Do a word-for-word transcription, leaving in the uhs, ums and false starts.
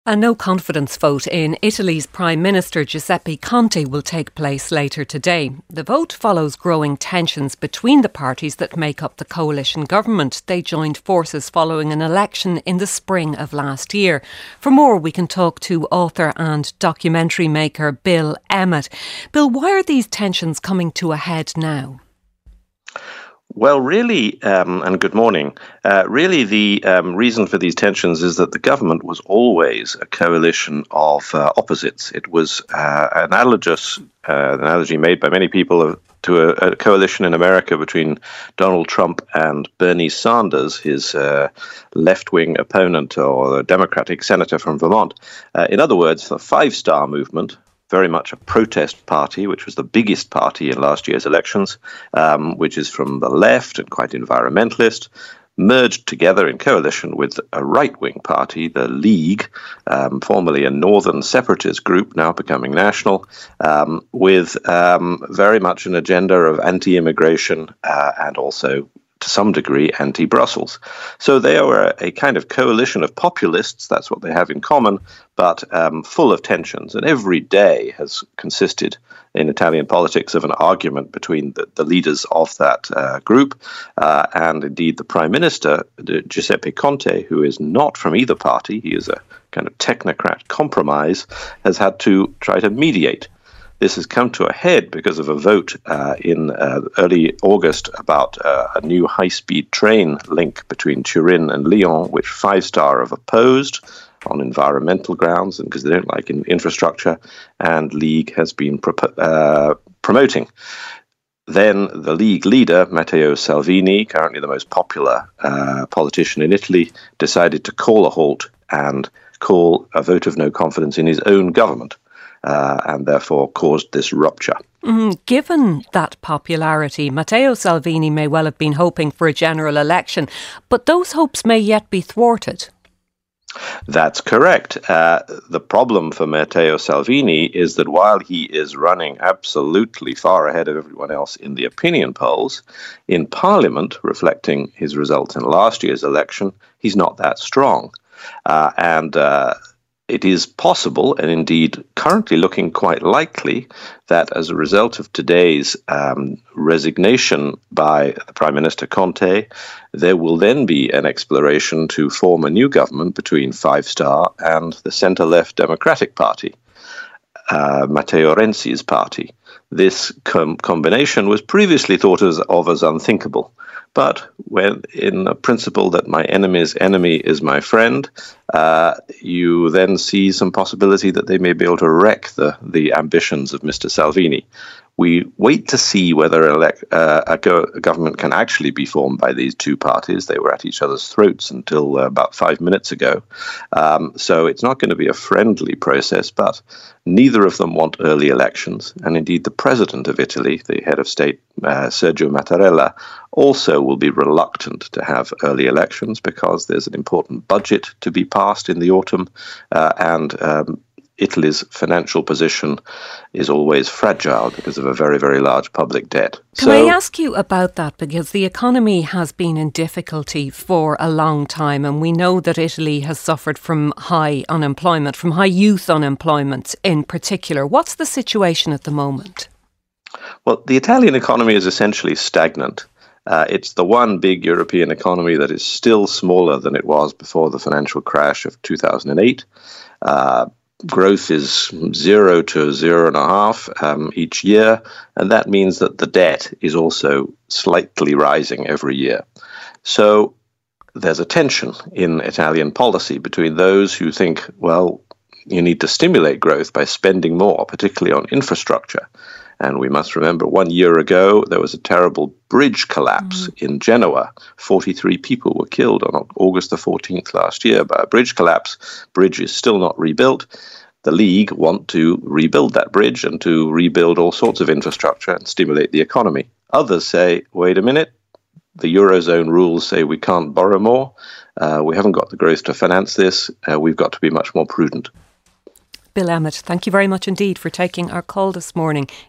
A no-confidence vote in Italy's Prime Minister Giuseppe Conte will take place later today. The vote follows growing tensions between the parties that make up the coalition government. They joined forces following an election in the spring of last year. For more, we can talk to author and documentary maker Bill Emmett. Bill, why are these tensions coming to a head now? Well, really, um, and good morning, uh, really the um, reason for these tensions is that the government was always a coalition of uh, opposites. It was uh, analogous, uh, an analogy made by many people of, to a, a coalition in America between Donald Trump and Bernie Sanders, his uh, left-wing opponent or the Democratic senator from Vermont. Uh, in other words, the Five Star Movement, very much a protest party, which was the biggest party in last year's elections, um, which is from the left and quite environmentalist, merged together in coalition with a right-wing party, the League, um, formerly a northern separatist group, now becoming national, um, with um, very much an agenda of anti-immigration uh, and also to some degree, anti-Brussels. So they are a kind of coalition of populists, that's what they have in common, but um, full of tensions. And every day has consisted in Italian politics of an argument between the, the leaders of that uh, group uh, and indeed the Prime Minister, Giuseppe Conte, who is not from either party, he is a kind of technocrat compromise, has had to try to mediate. This has come to a head because of a vote uh, in uh, early August about uh, a new high-speed train link between Turin and Lyon, which Five Star have opposed on environmental grounds and because they don't like in infrastructure, and League has been pro- uh, promoting. Then the League leader, Matteo Salvini, currently the most popular uh, politician in Italy, decided to call a halt and call a vote of no confidence in his own government. Uh, and therefore caused this rupture. Mm, given that popularity, Matteo Salvini may well have been hoping for a general election, but those hopes may yet be thwarted. That's correct. Uh, the problem for Matteo Salvini is that while he is running absolutely far ahead of everyone else in the opinion polls, in Parliament, reflecting his results in last year's election, he's not that strong. Uh, and uh, It is possible, and indeed currently looking quite likely, that as a result of today's um, resignation by the Prime Minister Conte, there will then be an exploration to form a new government between Five Star and the centre-left Democratic Party, uh, Matteo Renzi's party. This com- combination was previously thought as, of as unthinkable. But when in a principle that my enemy's enemy is my friend, uh, you then see some possibility that they may be able to wreck the, the ambitions of Mister Salvini. We wait to see whether elect, uh, a, go- a government can actually be formed by these two parties. They were at each other's throats until uh, about five minutes ago. Um, so it's not going to be a friendly process, but neither of them want early elections. And indeed, the president of Italy, the head of state, uh, Sergio Mattarella, also will be reluctant to have early elections because there's an important budget to be passed in the autumn, uh, and um, Italy's financial position is always fragile because of a very, very large public debt. Can so, I ask you about that? Because the economy has been in difficulty for a long time, and we know that Italy has suffered from high unemployment, from high youth unemployment in particular. What's the situation at the moment? Well, the Italian economy is essentially stagnant. Uh, it's the one big European economy that is still smaller than it was before the financial crash of two thousand eight. Uh, growth is zero to zero and a half um, each year, and that means that the debt is also slightly rising every year. So there's a tension in Italian policy between those who think, well, you need to stimulate growth by spending more, particularly on infrastructure. And we must remember one year ago, there was a terrible bridge collapse mm. in Genoa. forty-three people were killed on August the fourteenth last year by a bridge collapse. Bridge is still not rebuilt. The League want to rebuild that bridge and to rebuild all sorts of infrastructure and stimulate the economy. Others say, wait a minute, the Eurozone rules say we can't borrow more. Uh, we haven't got the growth to finance this. Uh, we've got to be much more prudent. Bill Emmett, thank you very much indeed for taking our call this morning.